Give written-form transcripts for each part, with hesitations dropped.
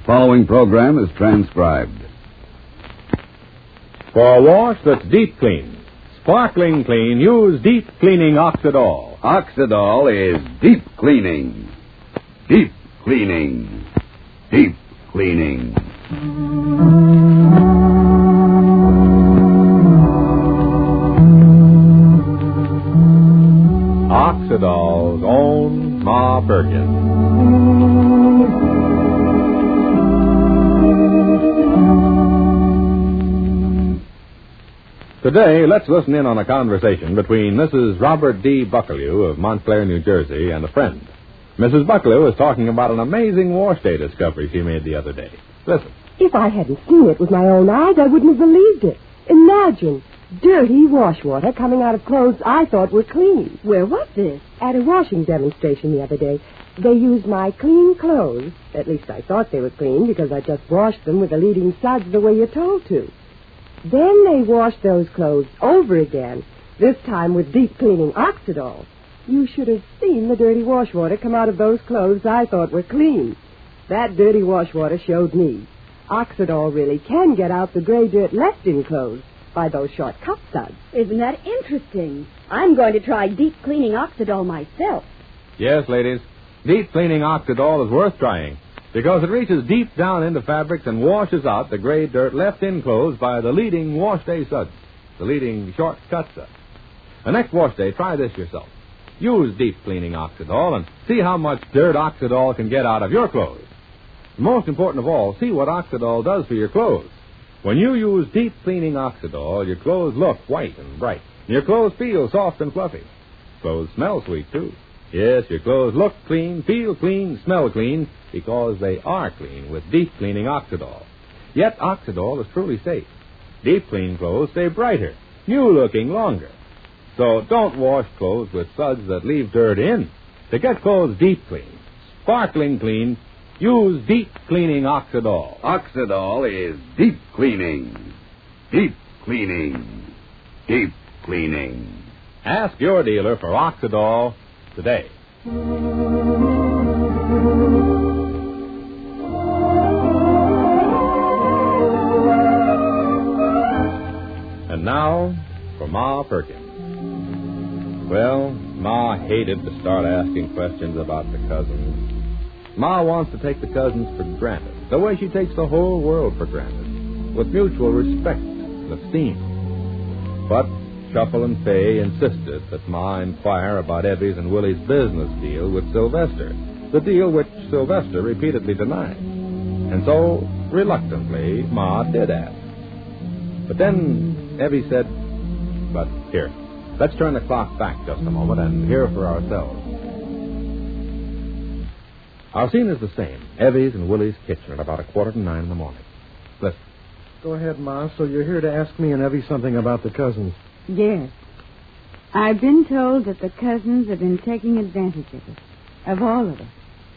following program is transcribed. For a wash that's deep clean, sparkling clean, use Deep Cleaning Oxidol. Oxidol is deep cleaning. Deep cleaning. Deep cleaning. Oxidol's own Ma Perkins. Today, let's listen in on a conversation between Mrs. Robert D. Buckelew of Montclair, New Jersey, and a friend. Mrs. Buckelew is talking about an amazing wash day discovery she made the other day. Listen. If I hadn't seen it with my own eyes, I wouldn't have believed it. Imagine dirty wash water coming out of clothes I thought were clean. Where was this? At a washing demonstration the other day. They used my clean clothes. At least I thought they were clean because I just washed them with the leading suds the way you're told to. Then they washed those clothes over again, this time with deep cleaning Oxidol. You should have seen the dirty wash water come out of those clothes I thought were clean. That dirty wash water showed me Oxidol really can get out the gray dirt left in clothes by those short cup suds. Isn't that interesting? I'm going to try Deep Cleaning Oxidol myself. Yes, ladies, Deep Cleaning Oxidol is worth trying because it reaches deep down into fabrics and washes out the gray dirt left in clothes by the leading wash day suds, the leading short cut suds. The next wash day, try this yourself. Use Deep Cleaning Oxidol and see how much dirt Oxidol can get out of your clothes. Most important of all, see what Oxidol does for your clothes. When you use Deep Cleaning Oxidol, your clothes look white and bright. Your clothes feel soft and fluffy. Clothes smell sweet, too. Yes, your clothes look clean, feel clean, smell clean, because they are clean with Deep Cleaning Oxidol. Yet Oxidol is truly safe. Deep clean clothes stay brighter, new-looking longer. So don't wash clothes with suds that leave dirt in. To get clothes deep clean, sparkling clean, use Deep Cleaning Oxidol. Oxidol is deep cleaning. Deep cleaning. Deep cleaning. Ask your dealer for Oxidol today. And now for Ma Perkins. Well, Ma hated to start asking questions about the cousins. Ma wants to take the cousins for granted, the way she takes the whole world for granted, with mutual respect and esteem. But Shuffle and Fay insisted that Ma inquire about Evie's and Willie's business deal with Sylvester, the deal which Sylvester repeatedly denied. And so, reluctantly, Ma did ask. But then Evie said, "But here, let's turn the clock back just a moment and hear for ourselves." Our scene is the same. Evie's and Willie's kitchen at about 8:45 in the morning. Listen. Go ahead, Ma. So you're here to ask me and Evie something about the cousins. Yes. I've been told that the cousins have been taking advantage of us, of all of us.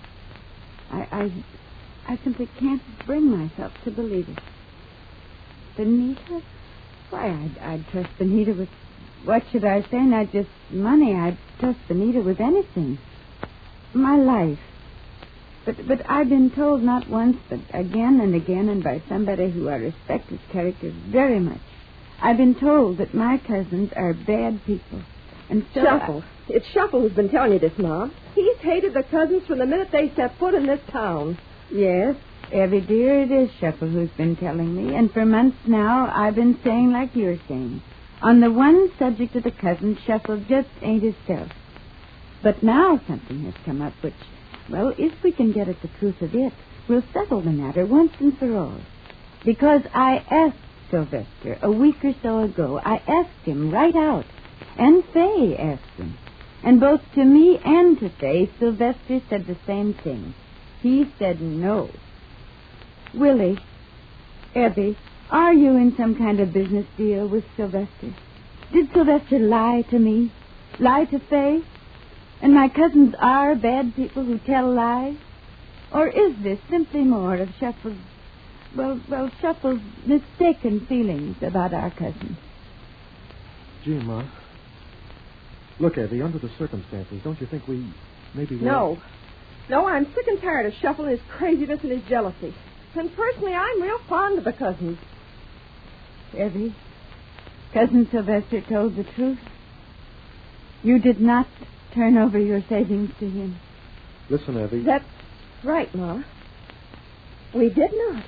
I simply can't bring myself to believe it. Benita? Why, I'd trust Benita with, what should I say, not just money. I'd trust Benita with anything. My life. But I've been told not once, but again and again, and by somebody who I respect his character very much. I've been told that my cousins are bad people. And so Shuffle. It's Shuffle who's been telling you this, Mom. He's hated the cousins from the minute they set foot in this town. Yes, Evie, dear, it is Shuffle who's been telling me. And for months now, I've been saying like you're saying. On the one subject of the cousins, Shuffle just ain't himself. But now something has come up which, well, if we can get at the truth of it, we'll settle the matter once and for all. Because I asked Sylvester a week or so ago. I asked him right out. And Fay asked him. And both to me and to Fay, Sylvester said the same thing. He said no. Willie, Evie, are you in some kind of business deal with Sylvester? Did Sylvester lie to me? Lie to Fay? And my cousins are bad people who tell lies? Or is this simply more of Shuffle's, Shuffle's mistaken feelings about our cousins? Gee, Ma. Look, Evie, under the circumstances, don't you think we maybe... No, I'm sick and tired of Shuffle and his craziness and his jealousy. And personally, I'm real fond of the cousins. Evie, Cousin Sylvester told the truth. You did not turn over your savings to him. Listen, Evie. That's right, Ma. We did not.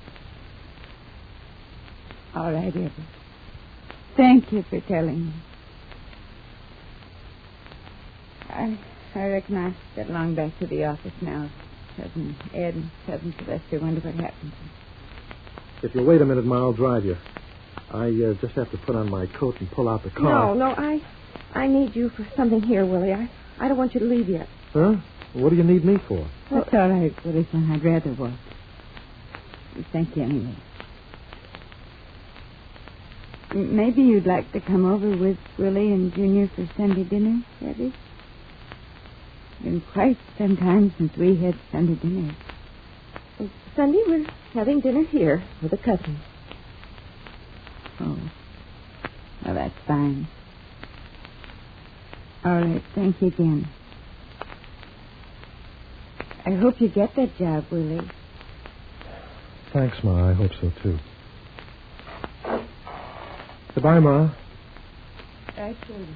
All right, Evie. Thank you for telling me. I reckon I get along back to the office now. Cousin Ed and Cousin Sylvester wonder what happened. If you'll wait a minute, Ma, I'll drive you. I just have to put on my coat and pull out the car. No, I need you for something here, Willie. I don't want you to leave yet. Huh? What do you need me for? That's all right, Willie, son. I'd rather walk. Thank you anyway. Maybe you'd like to come over with Willie and Junior for Sunday dinner, Evie? Been quite some time since we had Sunday dinner. Sunday, we're having dinner here with the cousins. Oh. Well, that's fine. All right, thank you again. I hope you get that job, Willie. Thanks, Ma. I hope so, too. Goodbye, Ma. Right, Willie.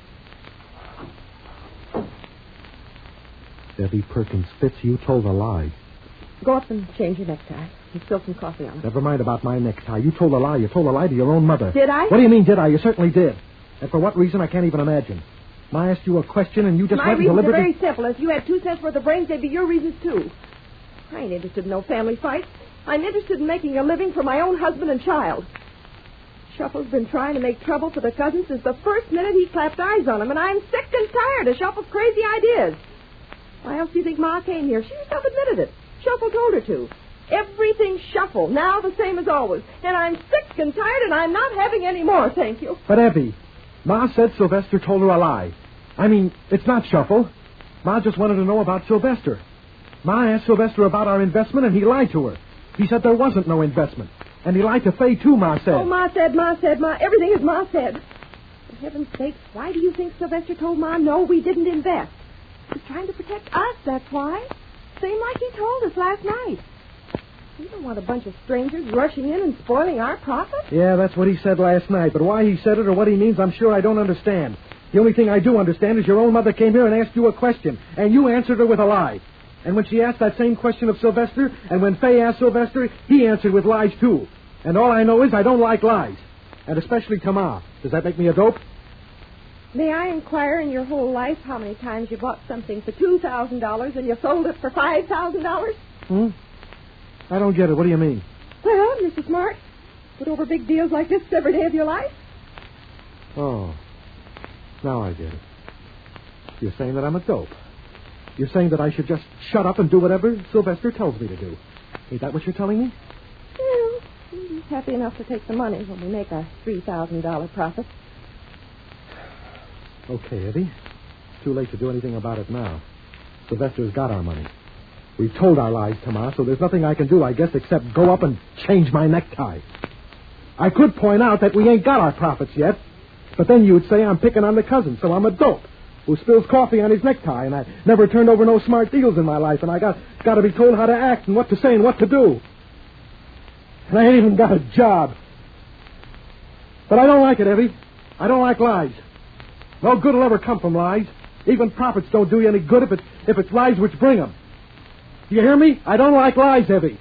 Debbie Perkins Fitz, you told a lie. Go up and change your necktie. There's still some coffee on it. Never mind about my necktie. You told a lie. You told a lie to your own mother. Did I? What do you mean, did I? You certainly did. And for what reason, I can't even imagine. Ma asked you a question, and you just My went and reasons are deliberately... very simple. If you had 2 cents worth of brains, they'd be your reasons, too. I ain't interested in no family fights. I'm interested in making a living for my own husband and child. Shuffle's been trying to make trouble for the cousin since the first minute he clapped eyes on him, and I'm sick and tired of Shuffle's crazy ideas. Why else do you think Ma came here? She herself admitted it. Shuffle told her to. Everything's Shuffle, now the same as always. And I'm sick and tired, and I'm not having any more, thank you. But, Evie, Ma said Sylvester told her a lie. I mean, it's not Shuffle. Ma just wanted to know about Sylvester. Ma asked Sylvester about our investment, and he lied to her. He said there wasn't no investment. And he lied to Fay, too, Ma said. Oh, Ma said. Everything is Ma said. For heaven's sake, why do you think Sylvester told Ma no, we didn't invest? He's trying to protect us, that's why. Same like he told us last night. We don't want a bunch of strangers rushing in and spoiling our profit. Yeah, that's what he said last night. But why he said it or what he means, I'm sure I don't understand. The only thing I do understand is your own mother came here and asked you a question, and you answered her with a lie. And when she asked that same question of Sylvester, and when Fay asked Sylvester, he answered with lies, too. And all I know is I don't like lies. And especially to Ma. Does that make me a dope? May I inquire in your whole life how many times you bought something for $2,000 and you sold it for $5,000? I don't get it. What do you mean? Well, Mr. Smart, put over big deals like this every day of your life. Oh, now I get it. You're saying that I'm a dope. You're saying that I should just shut up and do whatever Sylvester tells me to do. Ain't that what you're telling me? Well, he's happy enough to take the money when we make a $3,000 profit. Okay, Eddie. Too late to do anything about it now. Sylvester's got our money. We've told our lies to Ma, so there's nothing I can do, I guess, except go up and change my necktie. I could point out that we ain't got our profits yet, but then you'd say I'm picking on the cousin, so I'm a dope who spills coffee on his necktie, and I never turned over no smart deals in my life, and I got to be told how to act and what to say and what to do. And I ain't even got a job. But I don't like it, Evie. I don't like lies. No good will ever come from lies. Even profits don't do you any good if it's lies which bring them. Do you hear me? I don't like lies, Evie.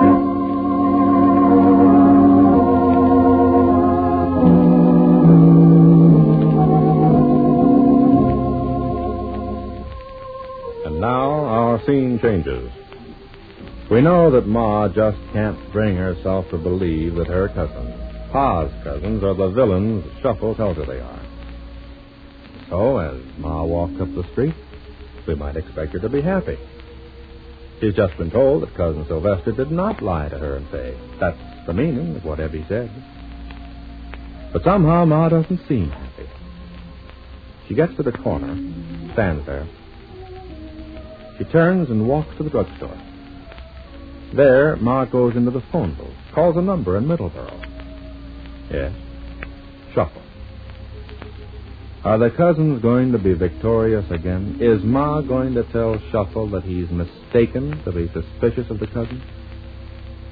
And now our scene changes. We know that Ma just can't bring herself to believe that her cousins, Pa's cousins, are the villains Shuffle tells her they are. So, as Ma walks up the street, we might expect her to be happy. She's just been told that Cousin Sylvester did not lie to her and Fay. That's the meaning of what Evie said. But somehow Ma doesn't seem happy. She gets to the corner, stands there. She turns and walks to the drugstore. There, Ma goes into the phone booth, calls a number in Middleborough. Yes, Shuffle. Are the cousins going to be victorious again? Is Ma going to tell Shuffle that he's mistaken to be suspicious of the cousin?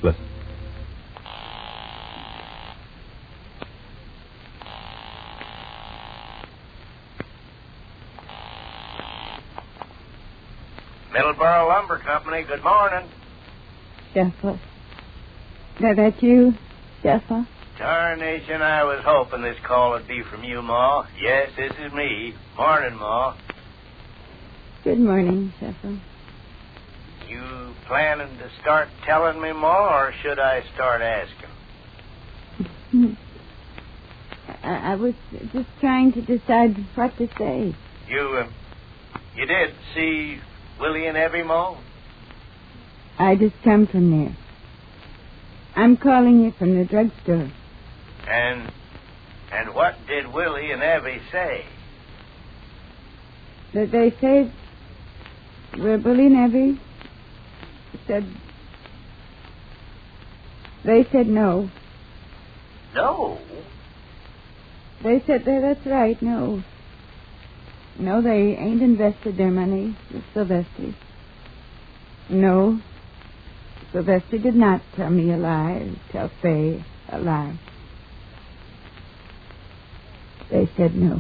Middleborough Lumber Company. Good morning. Sheffel. That you, Sheffel? Darnation, I was hoping this call would be from you, Ma. Yes, this is me. Morning, Ma. Good morning, Sheffel. You planning to start telling me, Ma, or should I start asking? I was just trying to decide what to say. You did see Willie and Evie, Ma? I just come from there. I'm calling you from the drugstore. And what did Willie and Evie say? That they said, well, Willie and Evie said, they said no. No? They said that's right, no. No, they ain't invested their money with Sylvester. No, Sylvester did not tell me a lie, tell Faye a lie. They said no.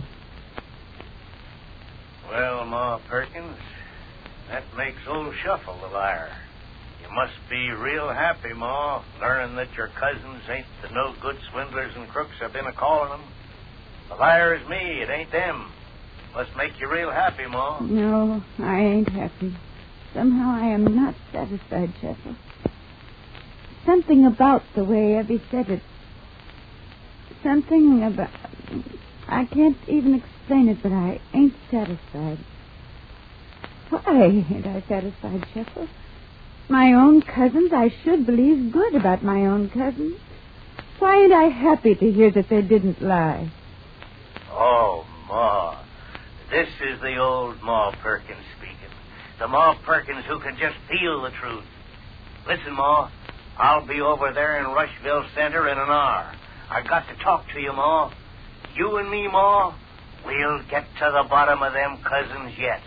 Well, Ma Perkins, that makes old Shuffle the liar. You must be real happy, Ma, learning that your cousins ain't the no-good swindlers and crooks I've been a-calling them. The liar is me, it ain't them. Must make you real happy, Ma. No, I ain't happy. Somehow I am not satisfied, Sheffel. Something about the way Evie said it. Something about... I can't even explain it, but I ain't satisfied. Why ain't I satisfied, Sheffel? My own cousins, I should believe good about my own cousins. Why ain't I happy to hear that they didn't lie? Oh, Ma. This is the old Ma Perkins speaking. The Ma Perkins who can just feel the truth. Listen, Ma, I'll be over there in Rushville Center in an hour. I got to talk to you, Ma. You and me, Ma, we'll get to the bottom of them cousins yet.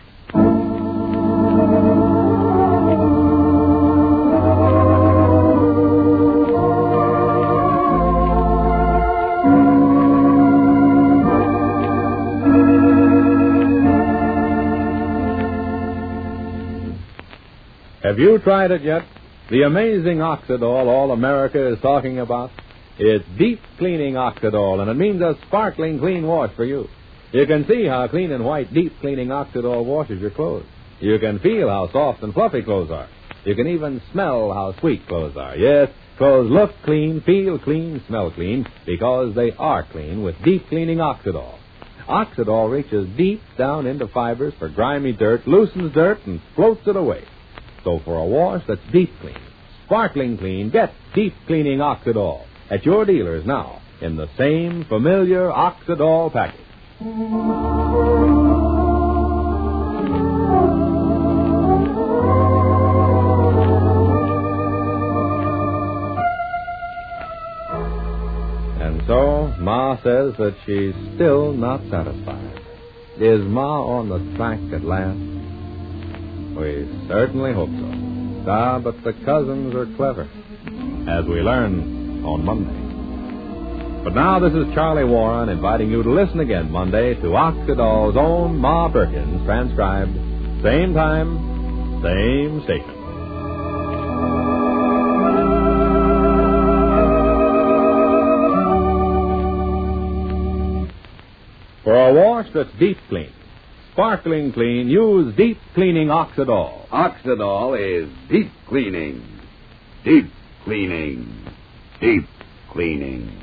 Have you tried it yet? The amazing Oxidol all America is talking about? It's deep cleaning Oxidol, and it means a sparkling clean wash for you. You can see how clean and white deep cleaning Oxidol washes your clothes. You can feel how soft and fluffy clothes are. You can even smell how sweet clothes are. Yes, clothes look clean, feel clean, smell clean, because they are clean with deep cleaning Oxidol. Oxidol reaches deep down into fibers for grimy dirt, loosens dirt, and floats it away. So for a wash that's deep clean, sparkling clean, get deep cleaning Oxidol at your dealers now in the same familiar Oxidol package. And so Ma says that she's still not satisfied. Is Ma on the track at last? We certainly hope so. But the cousins are clever, as we learn on Monday. But now this is Charlie Warren inviting you to listen again Monday to Oxidol's own Ma Perkins, transcribed, same time, same station. For a wash that's deep clean, sparkling clean, use deep cleaning Oxidol. Oxidol is deep cleaning. Deep cleaning. Deep cleaning.